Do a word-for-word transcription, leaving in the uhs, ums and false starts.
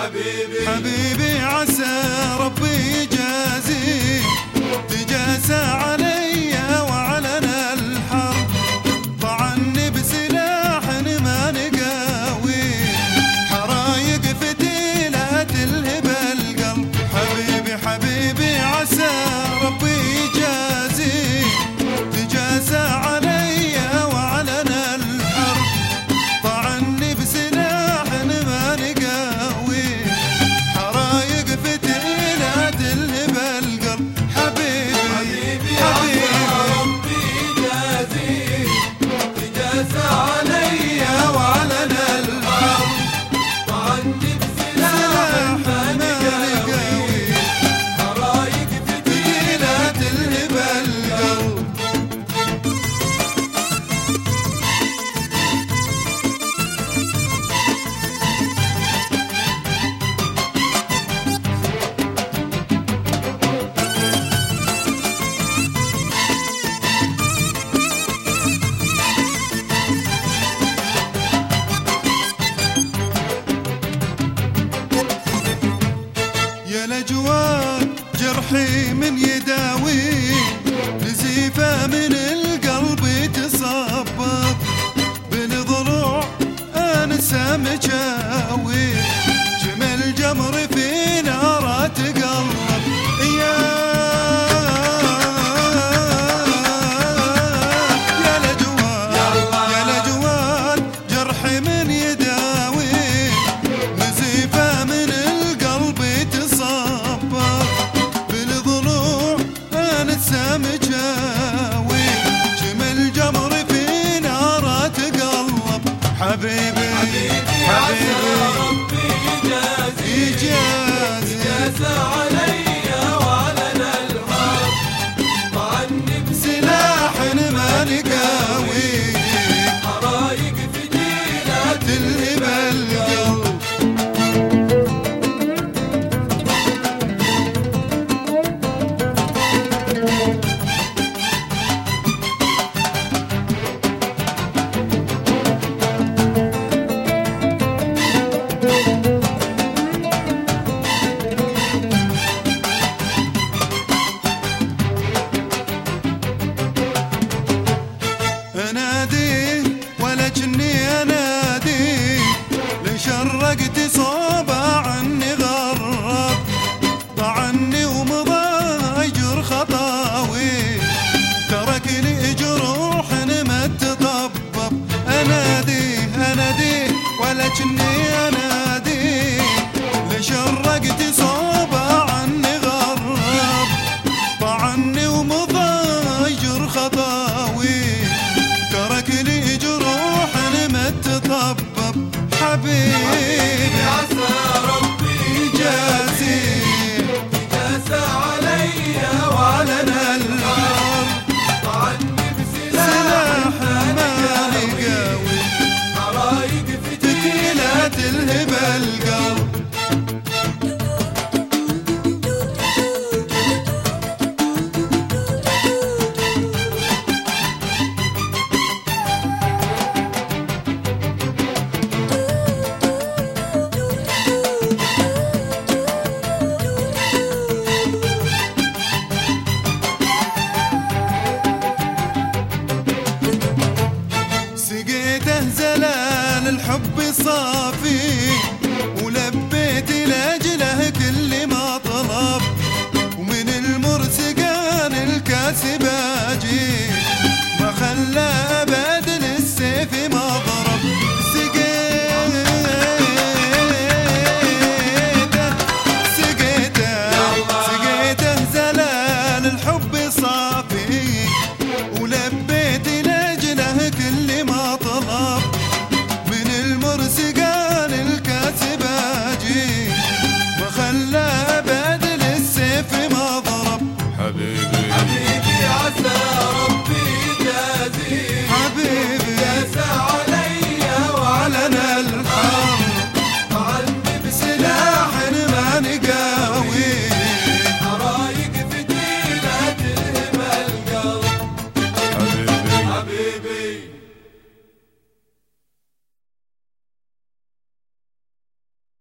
حبيبي حبيبي عسى ربي يجازيه تجاسى علي وعلنا الحرب طعني بسلاح ما نقاويه حرايق فتيلة تلهب القلب حبيبي حبيبي عسى ربي يجازيه تجاسى علي وعلنا الحرب طعني بسلاح ما نقاويه حرايق فتيلة تلهب القلب حبيبي حبيبي ربي يجازيه تجاسى علي وعلنا الحرب طعني بسلاح ما نقاويه حرايق فتيلة تلهب القلب يا لجواد جرحي من